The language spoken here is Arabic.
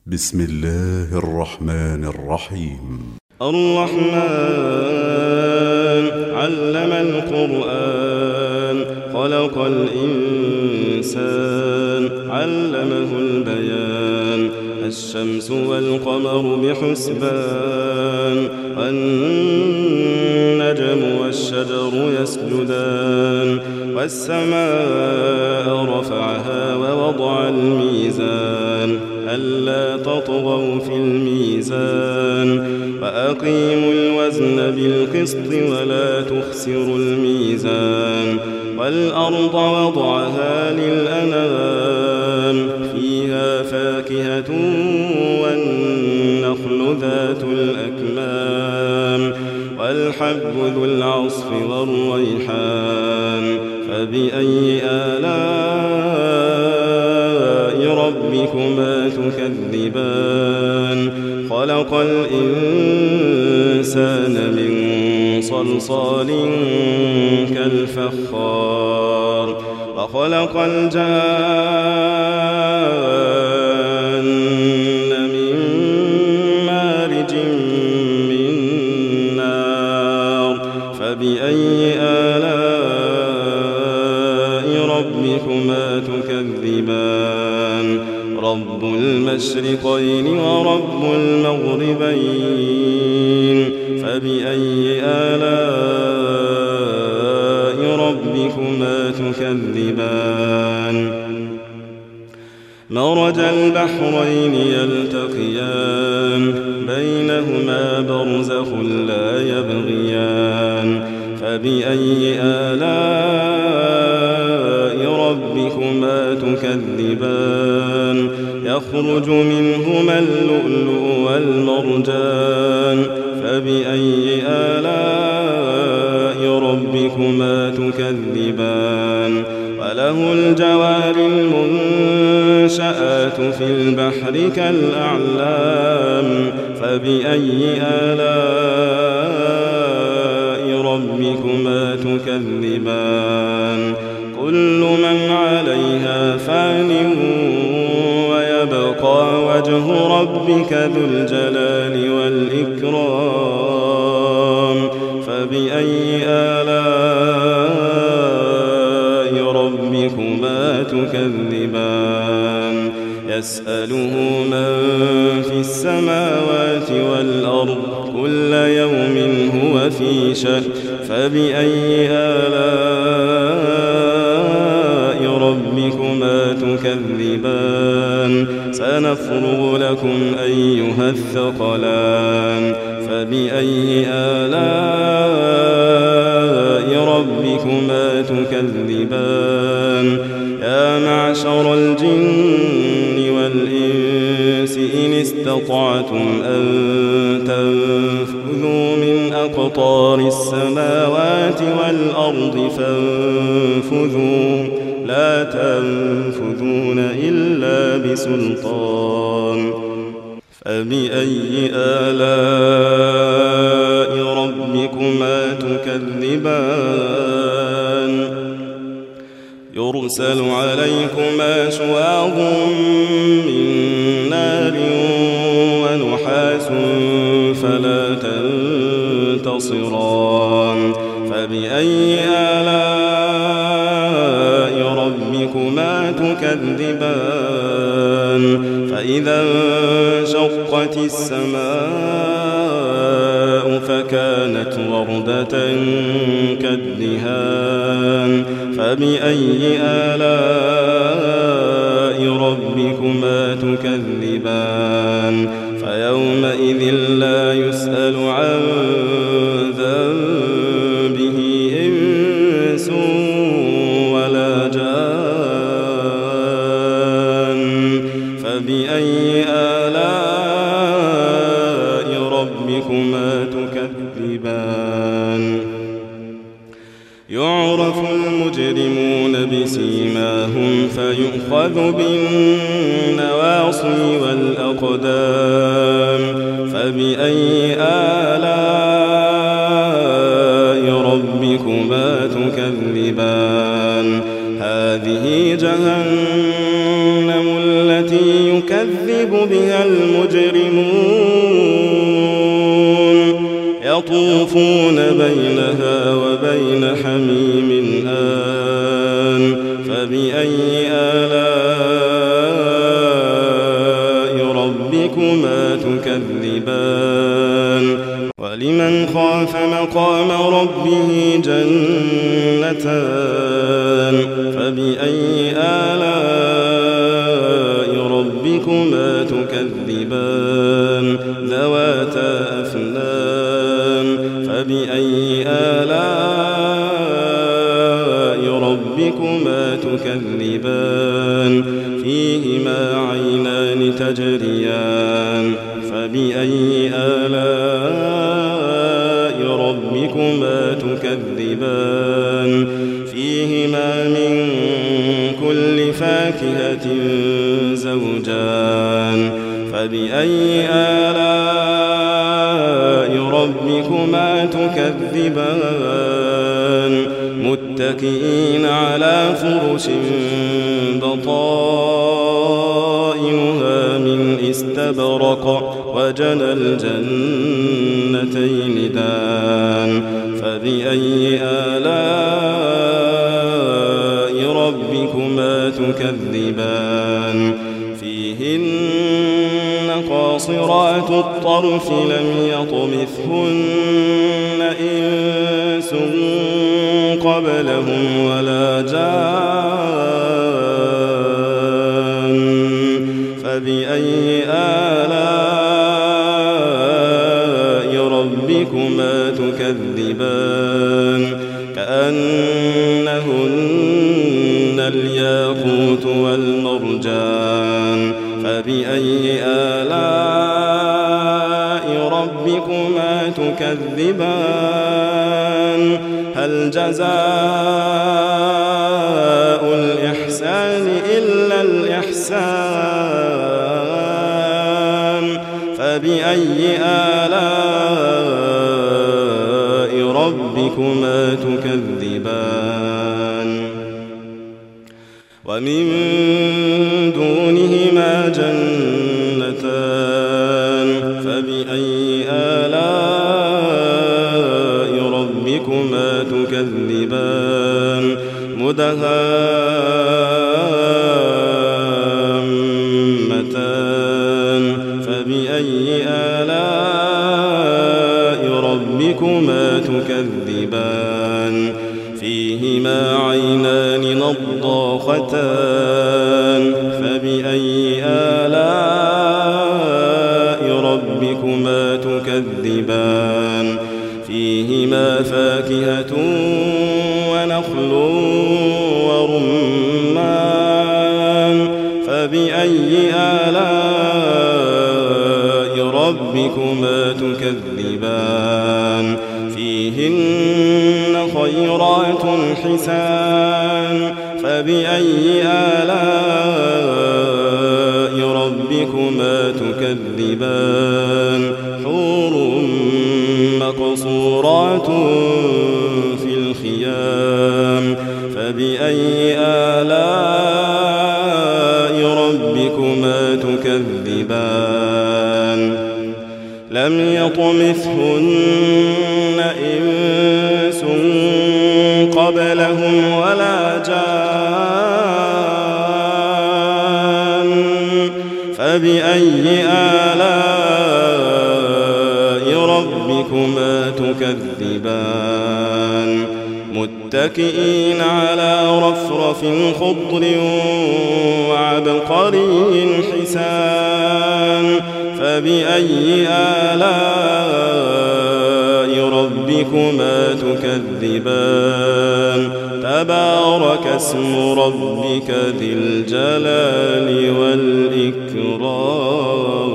بسم الله الرحمن الرحيم. الرحمن علم القرآن خلق الإنسان علمه البيان الشمس والقمر بحسبان والنجم والشجر يسجدان والسماء رفعها ووضع الميزان ألا تطغوا في الميزان وأقيموا الوزن بالقسط ولا تخسروا الميزان والأرض وضعها للأنام فيها فاكهة والنخل ذات الأكمام والحب ذو العصف والريحان فبأي آلاء ربكما تكذبان خلق الإنسان من صلصال كالفخار وخلق الجان من مارج من نار فبأي آلاء ربكما تكذبان رب المشرقين ورب المغربين فبأي آلاء ربكما تكذبان مرج البحرين يلتقيان بينهما برزخ لا يبغيان فبأي آلاء ربكما تكذبان يخرج منهما اللؤلؤ والمرجان فبأي آلاء ربكما تكذبان وله الجوار المنشآت في البحر كالأعلام فبأي آلاء ربكما تكذبان كل من عليها فان ويبقى وجه ربك ذو الجلال والإكرام فبأي آلاء ربكما تكذبان يسأله من في السماوات والأرض كل يوم هو في شأن فبأي آلاء ربكما تكذبان سنفرغ لكم أيها الثقلان فبأي آلاء ربكما تكذبان يا معشر الجن والإنس إن استطعتم أن تنفذوا من أقطار السماوات والأرض فانفذوا لا تنفذون إلا بسلطان فبأي آلاء ربكما تكذبان يرسل عليكما شواظ من نار ونحاس فلا تنتصران فبأي آلاء ربكما تكذبان فإذا انشقت السماء فكانت وردة كالدهان فبأي آلاء ربكما تكذبان فيومئذ لا يسأل عن ذنبه إنس ولا جان فبأي آلاء ربكما تكذبان يعرف المجرمون بسيماهم فيؤخذ بالنواصي والأقدام فبأي آلاء ربكما تكذبان هذه جهنم التي يكذب يكذب بها المجرمون يطوفون بينها وبين حميم آن فبأي آلاء ربكما تكذبان ولمن خاف مقام ربه جنتان فبأي آلاء ربكما تكذبان ذواتا أفنان فبأي آلاء ربكما تكذبان فيهما عينان تجريان فبأي آلاء ربكما تكذبان فيهما من كل فاكهة زوجان فبأي آلاء ربكما تكذبان متكئين على فرش بطائنها من استبرق وجنى الجنتين دان فبأي آلاء ربكما تكذبان فيهن قاصرات الطرف لم يطمثهن إنس قبلهم ولا جان فبأي آلاء ربكما تكذبان كأنهن الياقوت والمرجان فبأي آلاء ربكما تكذبان هل جزاء الإحسان إلا الإحسان فبأي آلاء ربكما تكذبان ومن دونهما جنتان فبأي آلاء ربكما تكذبان مدهامتان فبأي آلاء ربكما تكذبان فيهما عينان نضاختان فبأي آلاء ربكما تكذبان فيهما فاكهة ونخل ورمان فبأي آلاء ربكما تكذبان فيهن خيرات حسان فبأي آلاء ربكما تكذبان حور مقصورات في الخيام فبأي آلاء ربكما تكذبان لم يطمثهن إنس قبلهم ولا جان فبأي آلاء ربكما تكذبان متكئين على رفرف خضر وعبقري حسان فبأي آلاء ربكما تكذبان تبارك اسم ربك ذي الجلال والإكرام